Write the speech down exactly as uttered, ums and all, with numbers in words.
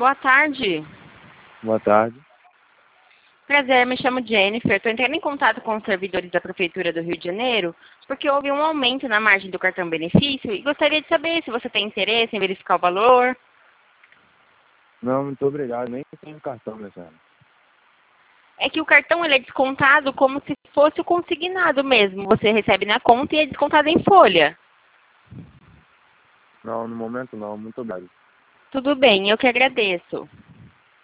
Boa tarde. Boa tarde. Prazer, me chamo Jennifer. Estou entrando em contato com os servidores da Prefeitura do Rio de Janeiro porque houve um aumento na margem do cartão benefício e gostaria de saber se você tem interesse em verificar o valor. Não, muito obrigado. Nem tenho cartão, minha senhora. É que o cartão ele é descontado como se fosse o consignado mesmo. Você recebe na conta e é descontado em folha. Não, no momento não. Muito obrigado. Tudo bem, eu que agradeço.